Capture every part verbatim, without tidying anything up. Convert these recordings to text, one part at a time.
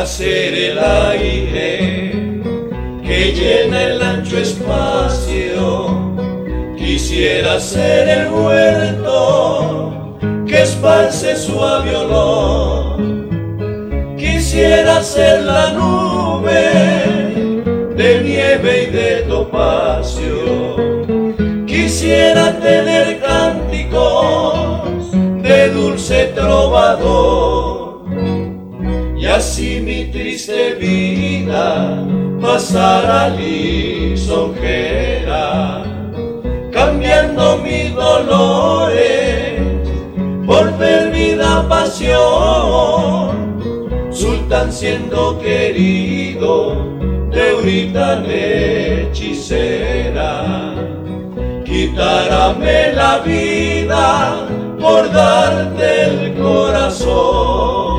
Quisiera ser el aire que llena el ancho espacio, quisiera ser el huerto que esparce suave olor, quisiera ser la nube de nieve y de topacio, quisiera tener cánticos de dulce trovador. Y así mi triste vida pasará lisonjera, cambiando mis dolores por fervida pasión. Sultán siendo querido de Euritán hechicera, quitárame la vida por darte el corazón.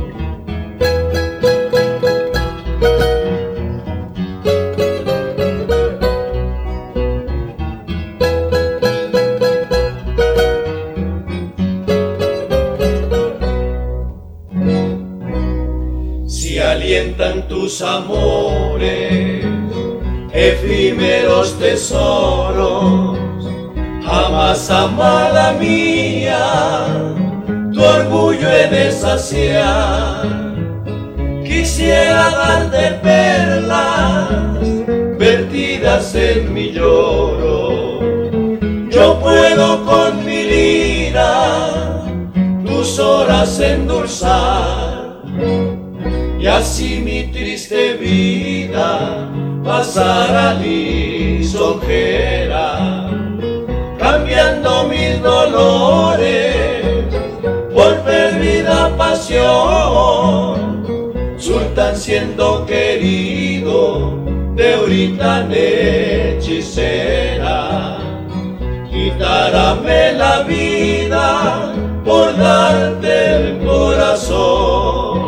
Si alientan tus amores, efímeros tesoros, jamás, amada mía, tu orgullo he de saciar. Quisiera darte perlas vertidas en mi lloro. Yo puedo con mi lira tus horas endulzar, y así mi triste vida pasará lisonjera, cambiando mis dolores por fervida pasión. Sultán siendo querido de Euritán hechicera, quitárame la vida por darte el corazón.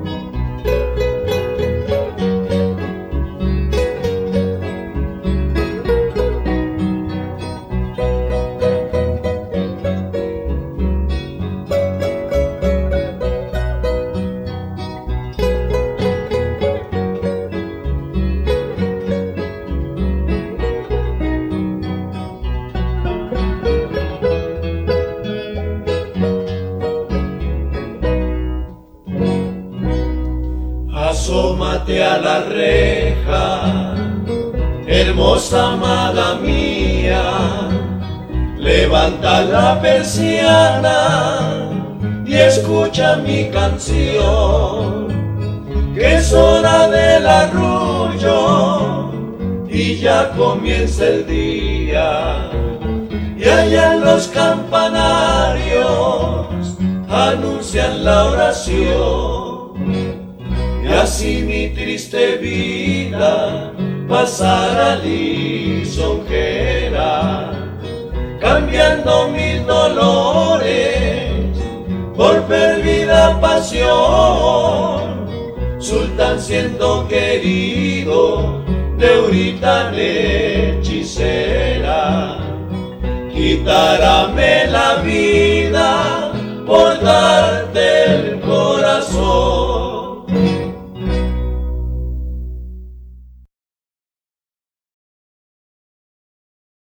Asómate a la reja, hermosa amada mía, levanta la persiana y escucha mi canción, que es hora del arrullo y ya comienza el día, y allá en los campanarios anuncian la oración. Y así mi triste vida pasará lisonjera, cambiando mis dolores por fervida pasión. Sultán siendo querido de Euritán hechicera, quitárame la vida